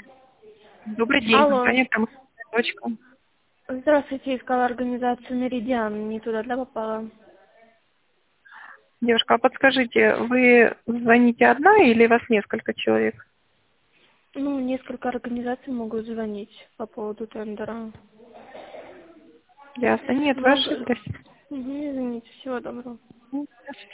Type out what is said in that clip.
Добрый день, Алло. компания «Там точка». Здравствуйте, искала организацию «Меридиан». Не туда, да, попала? Девушка, а подскажите, вы звоните одна или вас несколько человек? Ну, несколько организаций могут звонить по поводу тендера. Ясно. Нет, ваш... Можете... Извините, всего доброго. До